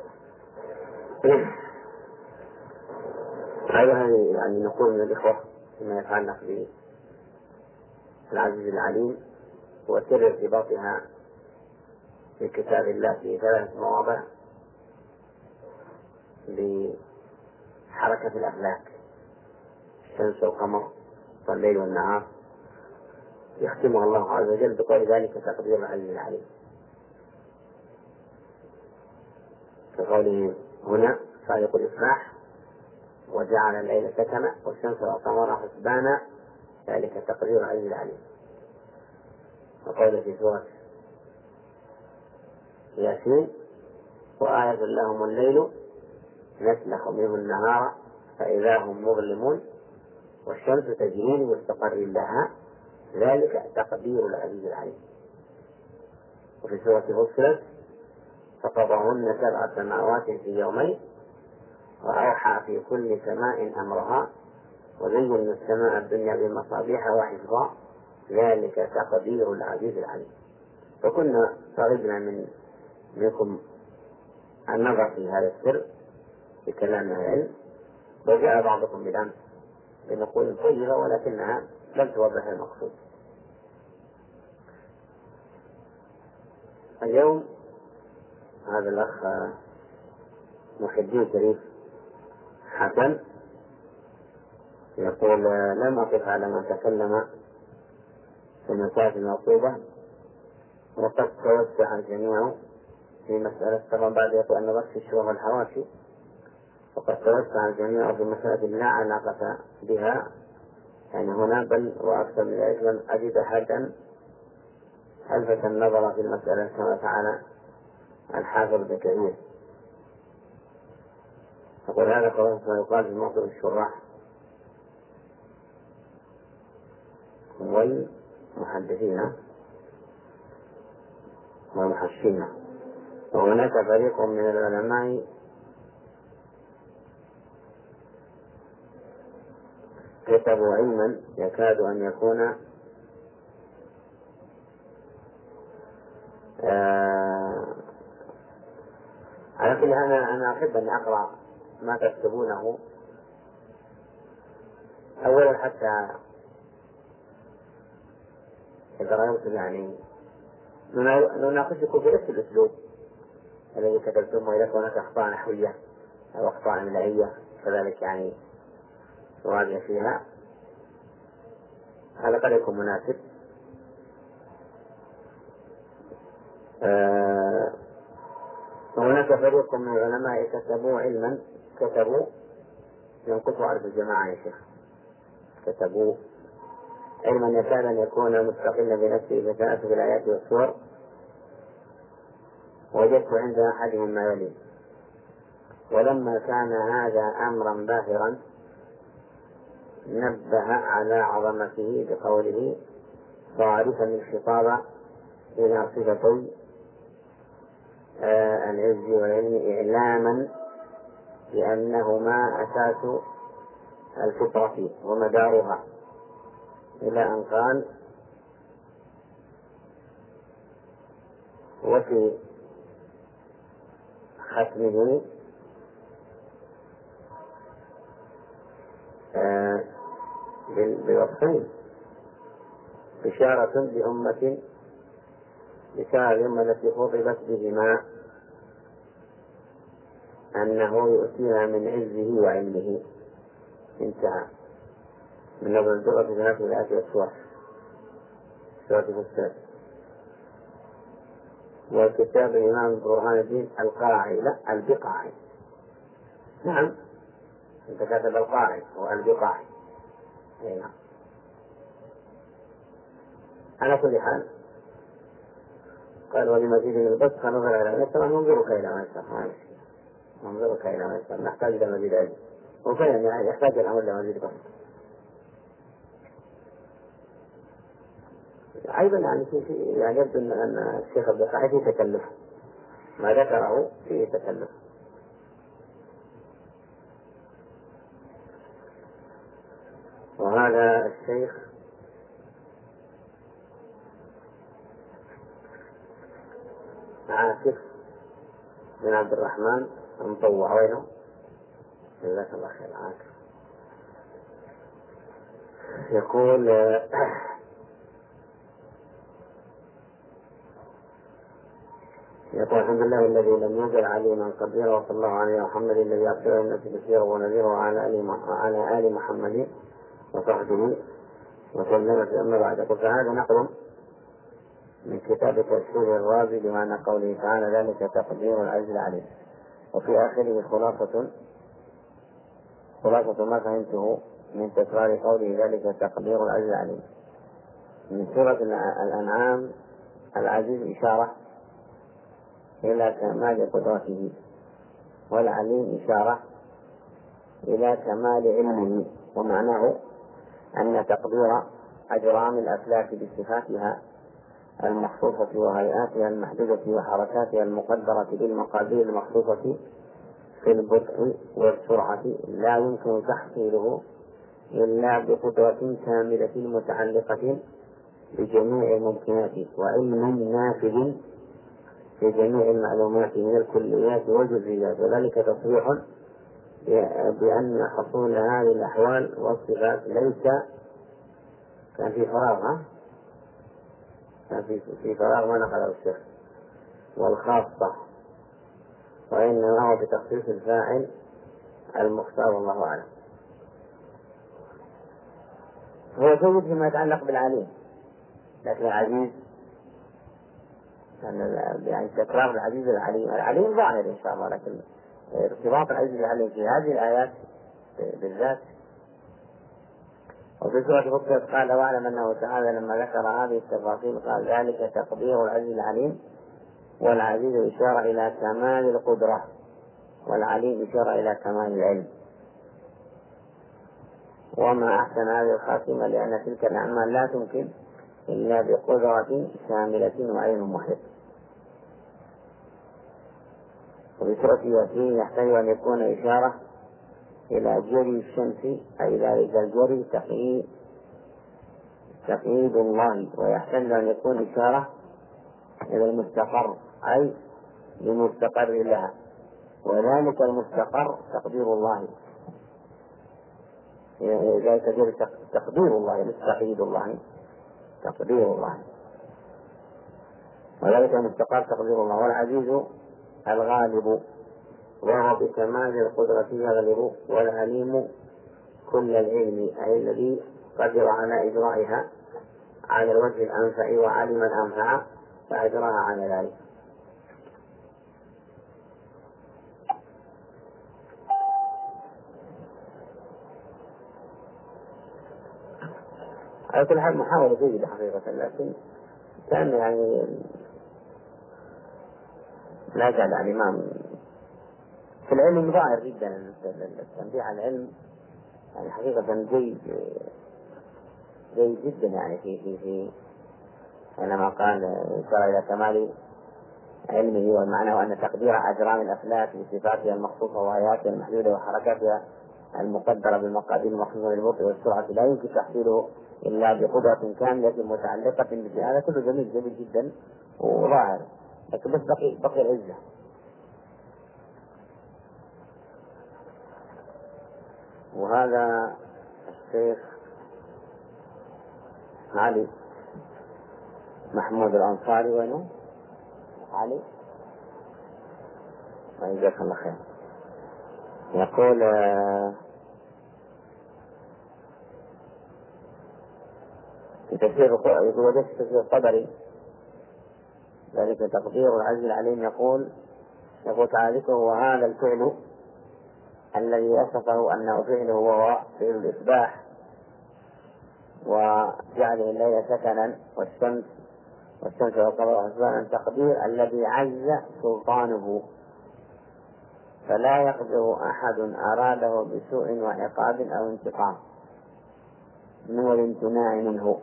أيضا يعني نقول من الإخوة فيما يتعلق بالعزيز العليم وسر ارتباطها في كتاب الله في ثلاث مواضع بحركة الأفلاك، الشمس والقمر والليل والنهار، يختمها الله عز وجل بقول ذلك تقدير العزيز العليم، كقوله هنا خالق الإصلاح وجعل الليل سكنا والشمس والقمر حسبانا ذلك تقدير العزيز العليم. وقال في سورة ياسين وآية لهم الليل نسلخ منه النهار فإذا هم مظلمون والشمس تجري لمستقر لها ذلك تقدير العزيز العليم. وفي سورة فصلت فقضاهن سبع سماوات في يومين وأوحى في كل سماء أمرها وزينا السماء الدنيا بمصابيح وحفظا ذلك تقدير العزيز العليم. فكنا رغبنا من منكم النظر في هذا السر في كلام العلم، وجاء بعضكم بالأمس بنقول طيبة ولكنها لم توضح المقصود. اليوم هذا الأخ محي الدين شريف حسن يقول لم أقف على ما تكلم في المسائل المطلوبة وقد توسع الجميع في مسألة طبعا بعد يقول أن رأس الشروط الحواشي، وقد توسع الجميع في مسألة لا علاقة بها، يعني هنا بل وأكثر من ذلك لم أجد أحدا ألفت النظر في المسألة كما فعل الحافظ بن كثير. يقول هذا خلاص ما يقال في موضوع الشراح والمحدثين والمحشين. وهناك فريق من العلماء كتبوا علما يكاد أن يكون آه على كل أنا أنا أحب أن أقرأ ما تكتبونه أولا حتى إذا رأيت يعني نناقشكم في نفس الأسلوب الذي كتبتم، وإذا هناك أخطاء نحوية أو أخطاء إملائية كذلك يعني تراجع فيها، هذا قد يكون مناسب. آه وهناك فريق من العلماء كتبوا علما كتبوا ينقصوا عدد الجماعة يا شيخ، كتبوا علما يكاد أن يكون مستقلا بنفسه بتناسب الآيات والسور. وجدت عند أحدهم ما يلي: ولما كان هذا أمرا باهرا نبه على عظمته بقوله صارفا الخطاب إلى صفتي آه العز والعلم إعلاما بأنهما أساس الفطرة ومدارها، إلى أن قال: وفي ختمه آه بوصفين: بشارة لأمة بشارة الأمة التي خطبت بهما أنه يؤتيها من عزه وعلمه. انتهى من نظر الدرة في نفس الآيات والسور سورة فصلت. وكتاب الإمام برهان الدين القاعي لا البقاعي، نعم أنت كاتب القاعي والبقاعي. نعم. على كل حال قال: ولمزيد من البث فنظر إلى ميسر ننظرك إلى ميسر، ما مشكلة ننظرك إلى ميسر، نحتاج إلى مزيد علم، وفعلا يعني يحتاج الأمر إلى مزيد بث. أيضا يعني في في يعني يبدو أن الشيخ البقاعي فيه تكلف، ما ذكره فيه تكلف. وهذا الشيخ عاكف بن عبد الرحمن المطوع، وينه؟ جزاك الله خير. عاكف يقول: يقول الحمد لله الذي لم يزل عليما قديرا، وصلى الله عليه محمد الذي أرسل الناس بشيرا ونذيرا وعلى آل محمد وصحبه وسلم. في أما بعد، فهذا نقل من كتاب تفسير الرازي بمعنى قوله تعالى: ذلك تقدير العزيز العليم. وفي آخره خلاصة خلاصة ما فهمته من تكرار قوله ذلك تقدير العزيز العليم. من سورة الأنعام: العزيز إشارة إلى كمال قدرته، والعليم إشارة إلى كمال علمه. ومعناه أن تقدير أجرام الأفلاك بصفاتها المخصوصة وهيئاتها المحدودة وحركاتها المقدرة بالمقادير المخصوصة في البطء والسرعة لا يمكن تحصيله إلا بقدرة كاملة متعلقة بجميع الممكنات وعلم نافذ في جميع المعلومات من الكليات والجزئيات. وذلك تصريح بأن حصول هذه الأحوال والصفات ليس كان في فراغ كان في, في فراغ ما نقله الشيخ والخاصة، وإنما هو بتخصيص الفاعل المختار والله أعلم. هو زود فيما يتعلق بالعليم، لكن العزيز يعني تكرار العزيز العليم، العليم ظاهر إن شاء الله، لكن ارتباط العزيز العليم في هذه الآيات بالذات. وفي سورة فصلت قال واعلم أنه تعالى لما ذكر هذه التفاصيل قال ذلك تقدير العزيز العليم، والعزيز إشارة إلى كمال القدرة، والعليم إشارة إلى كمال العلم. وما أحسن هذه الخاتمة، لأن تلك الأعمال لا تمكن إلا بقدرة شاملة وعلم محيط. وفي سورة ياسين يحتاج أن يكون إشارة إلى جري الشمس، أي ذلك الجري تقييد تقييد الله، ويحتاج أن يكون إشارة إلى المستقر، أي لمستقر لها، وذلك المستقر تقدير الله، ذلك جري تقدير الله مش تقييد الله، تقدير الله، وذلك المستقر تقدير الله. والعزيز الغالب، وهو بكمال القدرة يغلب، والعليم كل العلم، أي الذي قدر على إجرائها على الوجه الأنفع وعلم الأنفع فأجراها على ذلك. على كل حال محاولة جيدة حقيقة، لكن كان يعني لا زال الإمام في العلم ظاهر جدا، التنبيه على العلم يعني حقيقة جيد جيد جدا، يعني في في في حينما قال إشارة إلى كمال علمه، والمعنى أن تقدير أجرام الأفلاك بصفاتها المخصوصة وآياتها المحدودة وحركاتها المقدرة بالمقادير المخصوصة للبطء والسرعة لا يمكن تحصيله إلا بقدرة كاملة متعلقة بهذا. كله جميل جميل جدا وظاهر، لكن بس بقي بقي العزة. وهذا الشيخ علي محمود الأنصاري، وينه علي جزاك الله خير، يقول في تفسير وجدت تفسير الطبري ذلك تقدير العزيز العليم، يقول يقول تعالى ذكره وهذا الفعل الذي وصفه أنه فعله وهو فعل الإصباح وجعله الليل سكنا والشمس والشمس والقمر حسبانا، تقدير الذي عز سلطانه فلا يقدر أحد أراده بسوء وعقاب أو انتقام من الامتناع منه.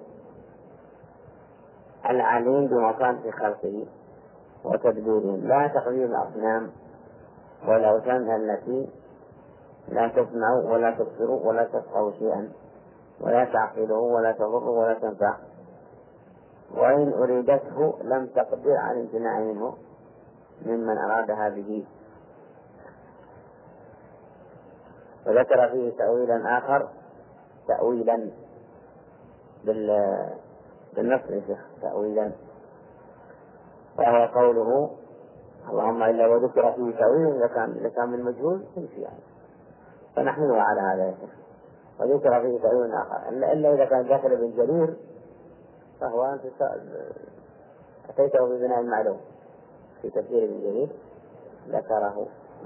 العليم بمصالح خلقه وتدبيرهم، لا تقدير الأصنام والأوثان التي لا تسمع ولا تبصر ولا تفقه شيئا ولا تعقله ولا تضر ولا تنفع، وإن أريدته لم تقدر عن الامتناع منه ممن أرادها به. وذكر فيه تأويلا آخر، تأويلا بالنص تأويلا، وهو قوله اللهم إلا وذكر فيه تأويل لكان لكان من مجهول تمشي يعني، فنحمله على هذا يا شيخ. وذكر فيه تأويل آخر إلا إذا كان داخل ابن جرير فهو أنت أتيته ببناء المعلوم في تفسير ابن جرير ذكره.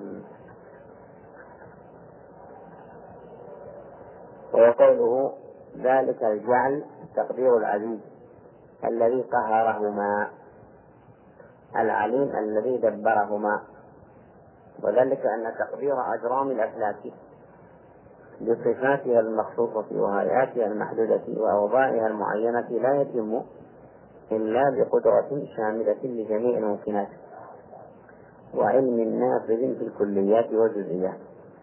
وقوله ذلك الجعل تقدير العزيز الذي قهرهما، العليم الذي دبرهما، وذلك أن تقدير أجرام الأفلاك بصفاتها المخصوصة وهيئاتها المحدودة وأوضاعها المعينة لا يتم إلا بقدرة شاملة لجميع الممكنات وعلم نافذ في الكليات والجزئيات.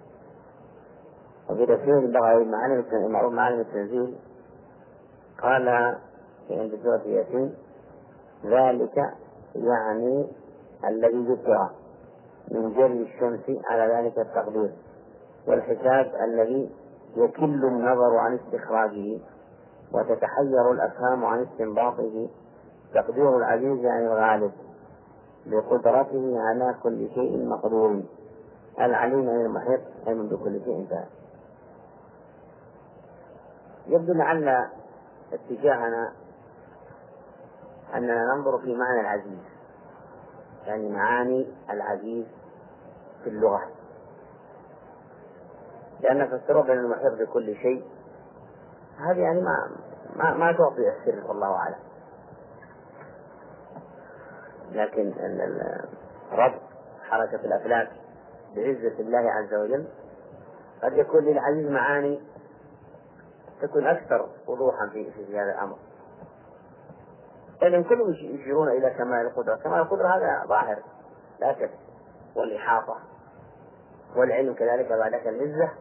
وفي تفسير البغوي معلم معلم التنزيل قال في عند سورة ياسين ذلك يعني الذي ذكر من جري الشمس على ذلك التقدير والحساب الذي يكل النظر عن استخراجه وتتحير الأفهام عن استنباطه، تقدير العزيز عن الغالب بقدرته على كل شيء مقدور، العليم عن المحيط علم بكل شيء فاعل. يبدو لعل اتجاهنا أننا ننظر في معنى العزيز يعني معاني العزيز في اللغة، لأن فسروا بأن المحيط بكل شيء، هذه يعني ما ما, ما تعطي السر والله أعلم. لكن ربط حركة الأفلاك بعزة الله عز وجل قد يكون للعزيز معاني تكون أكثر وضوحا في, في هذا الأمر، لأن كلهم يشيرون إلى كمال القدرة. كمال القدرة هذا ظاهر لا شك، والإحاطة والعلم كذلك بعدك العزة.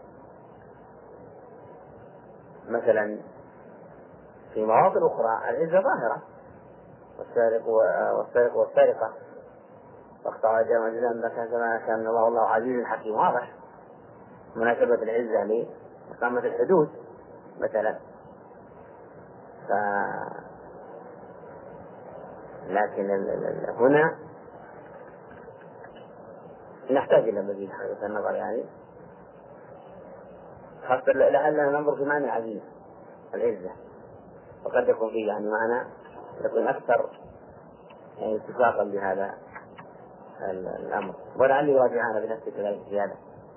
مثلا في مواطن أخرى العزة ظاهرة، والسارق والسارق والسارقة فاقطعوا أيديهم جزاء بما كان كان الله الله عزيز حكيم، واضح مناسبة العزة لإقامة الحدود مثلا. ف... لكن ال... ال... هنا نحتاج إلى مزيد حقيقة النظر، يعني خاصة لعلنا ننظر في معنى العزيز العزة، وقد يكون فيه يعني معنى يكون أكثر يعني اتفاقا بهذا الأمر، ولعلي يراجعنا بنفسك كذلك زيادة.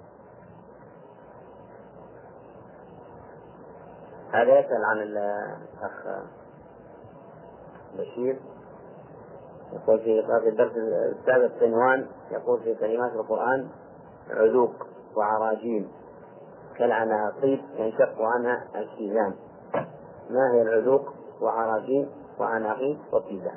هذا يسأل عن الأخ بشير، يقول في الدرس السابق عنوان، يقول في كلمات القرآن عذوق وعراجيم كالعناقيد ينشق عنها الكيزان. ما هي العذوق وعراجيم وعناقيد وكيزان؟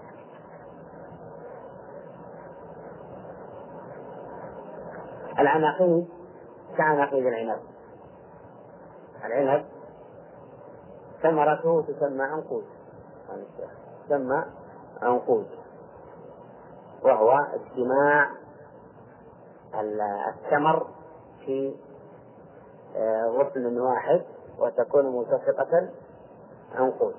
العناقيد كعناقيد العنب، العنب ثمرته تسمى عنقود، تسمى عنقود، وهو اجتماع الثمر في غصن واحد وتكون ملتصقة عنقود.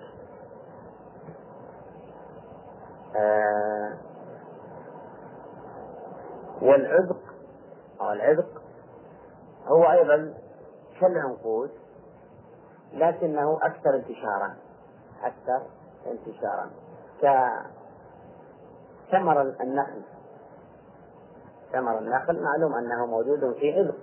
والعذق أو العذق هو أيضا كالعنقود لكنه أكثر انتشارا، أكثر انتشارا كثمر النخل. ثمر النخل معلوم أنه موجود في عذق،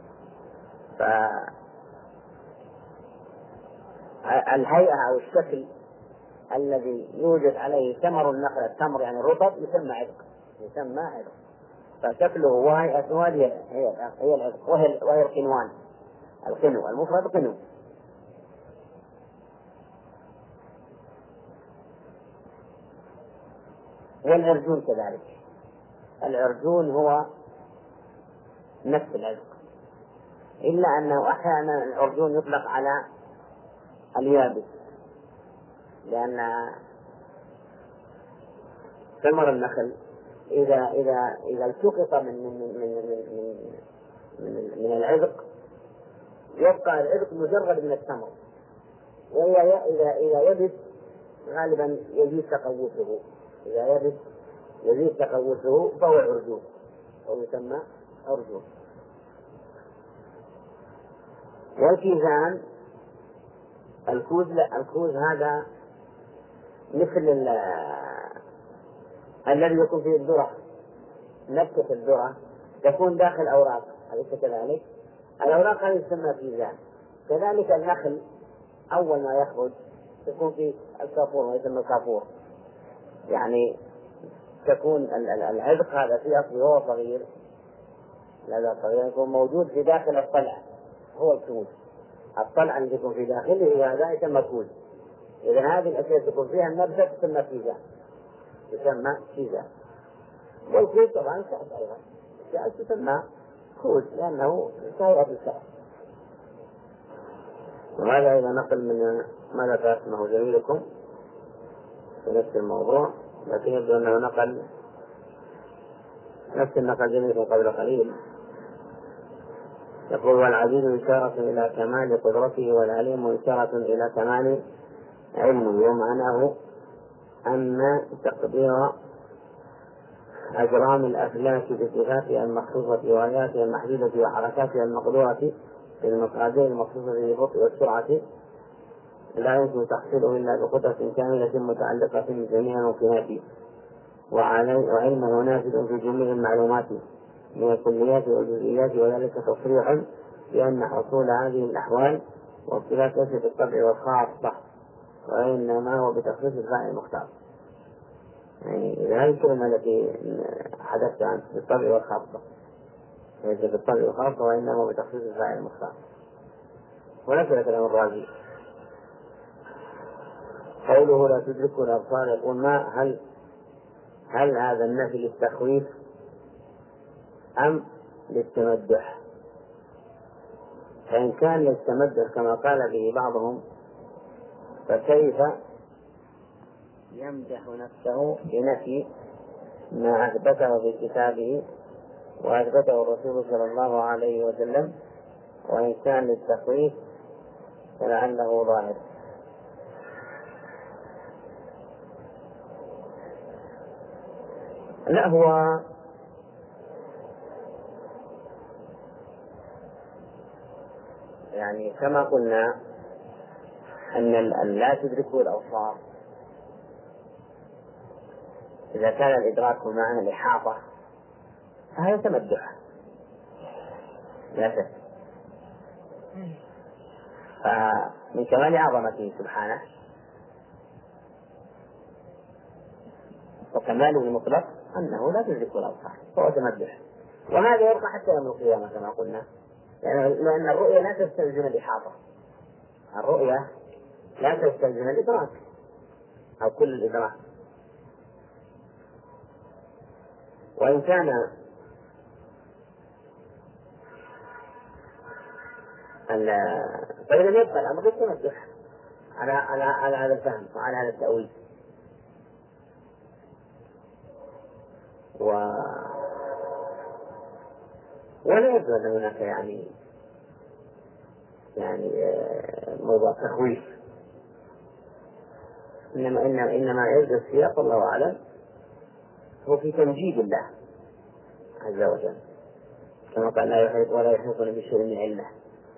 فالهيئة أو الشكل الذي يوجد عليه ثمر النخل، التمر يعني الرطب، يسمى عذق، يسمى عذق. فشكله وهيئته هي هي العذق، وهي وهي القنوان، القنو المفرد قنو. والعرجون كذلك، العرجون هو نفس العذق، إلا أنه أحيانا العرجون يطلق على اليابس، لأن ثمر النخل إذا إذا إذا التقط من من من من من, من العذق يبقى العذق مجرد من الثمر، وإذا إذا إذا يبس غالبا يزيد تقوسه، إذا يبس يزيد تقوسه فهو عرجون، أو يسمى عرجون. والكيزان الكوز، لا الكوز هذا مثل الذي يكون فيه الذرة، نبتة الذرة تكون داخل أوراق، أليس كذلك؟ الأوراق هذه تسمى كيزان. كذلك النخل أول ما يخرج تكون فيه الكافور ويسمى كافور، يعني تكون العذق هذا في أصله هو صغير، لا صغير يكون موجود في داخل الطلع، هو الكوز. الطلع اللي يكون في داخله هذا يسمى كوز. إذا هذه الأشياء تكون فيها النبتة تسمى كيزان، تسمى كيزان. والكوز طبعا كأس أيضا، كأس تسمى كوز لأنه كهيئة الكأس. وهذا إذا نقل من ما ذكر اسمه زميلكم في نفس الموضوع، لكن يبدو أنه نقل نفس النقل زميلكم قبل قليل. يقول: والعزيز إشارة إلى كمال قدرته، والعليم إشارة إلى كمال علمه. ومعناه أن تقدير أجرام الأفلاك بصفاتها المخصوصة وآياتها المحدودة وحركاتها المقدورة بالمقادير المخصوصة بالبطء والسرعة لا يمكن تحصيله إلا بقدرة كاملة متعلقة بجميع ممكناته، وعلمه نافذ في جميع المعلومات من الكليات والجزئيات، وذلك تصريح بأن حصول هذه الأحوال والصفات ليس بالطبع والخاصة، وإنما هو بتخصيص الفاعل المختار. يعني هذه الكلمة التي حدثت عنها بالطبع والخاصة ليس بالطبع والخاصة، وإنما هو بتخصيص الفاعل المختار. ونكر كلام الرازي قوله لا تدركه الأبصار، يقول ما هل هل هذا النفي للتخويف أم للتمدح؟ فإن كان للتمدح كما قال به بعضهم فكيف يمدح نفسه بنفي ما أثبته في كتابه وأثبته الرسول صلى الله عليه وسلم؟ وإن كان للتخويف فلعله ظاهر. لا، هو يعني كما قلنا أن لا تدركه الأبصار، إذا كان الإدراك بمعنى الإحاطة فهذا تمدح لا شك. فمن كمال عظمته سبحانه وكماله المطلق أنه لا تدركه الأبصار، فهو تمدح. وهذا يبقى حتى يوم القيامة كما قلنا، لأن الرؤية لا تستلزم الإحاطة، الرؤية لا تستلزم الإدراك أو كل الإدراك. وإن كان فإذا يبقى الأمر بالتمدح على على على هذا الفهم وعلى هذا التأويل. و ولا يبدو أن هناك يعني يعني موضوع تخويف، إنما إنما إنما يبدو السياق الله أعلم هو في تمجيد الله عز وجل، كما قال لا يحيط ولا يحيطون بشيء من علمه.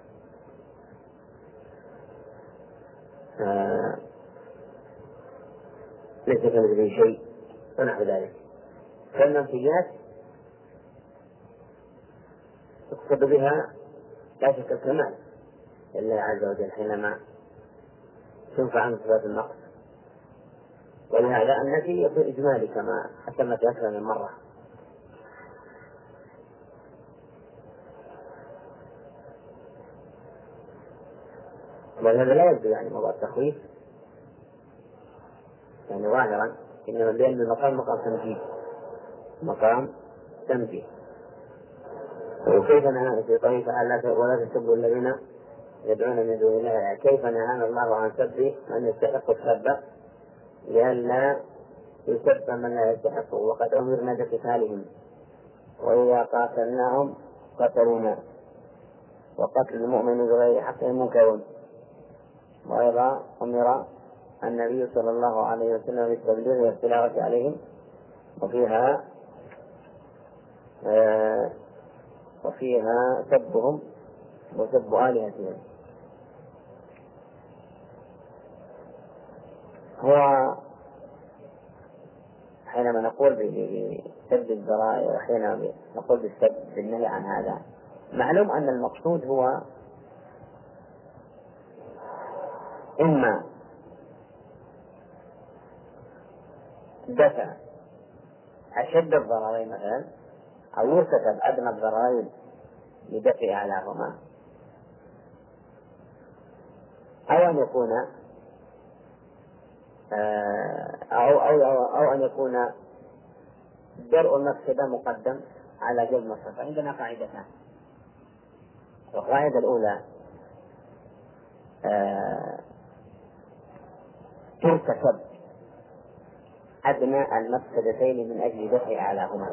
آه ليس كمثله شيء ونحو ذلك. فالمنفيات يقصد بها لا شك الكمال لله عز وجل حينما تنفع عن صفات النقص، ولهذا النفي يكون إجمالي كما أتمت أكثر من مرة. ولهذا لا يبدو يعني موضوع التخويف يعني ظاهرا، إنما لأن المقام مقام تمجيد، مقام تمجيد. وكيف نهانا في طريق ولا تسبوا الذين يدعون من دون الله، كيف نهانا الله عن سب من يستحق السب لئلا يسب من لا يستحق، وقد أمرنا بقتالهم وإذا قاتلناهم قتلونا، وقتل المؤمن بغير حق منكر. وأيضا أمر النبي صلى الله عليه وسلم بالتبليغ والتلاوة عليهم، وفيها آه وفيها سبهم وسب آلهتهم. هو حينما نقول بسب الذرائع وحينما نقول بالسب بالنهي عن هذا، معلوم أن المقصود هو إما دفع أشد الضررين مثلا، أو يرتكب أدنى الضررين لدفع أعلاهما، أو أن يكون أو أو أو, أو أن يكون درء المفسدة مقدم على جلب المصلحة. عندنا قاعدتان. القاعدة الأولى ترتكب أدنى المفسدتين من أجل دفع أعلاهما،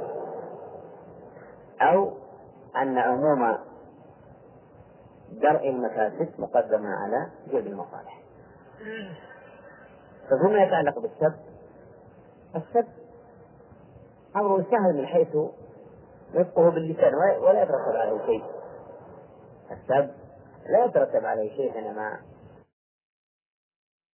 أو أن عموم درء المفاسد مقدم على جلب المصالح. ففيما يتعلق بالسب، السب أمر سهل من حيث نطقه باللسان ولا يترتب عليه شيء. السب لا يترتب عليه شيء حينما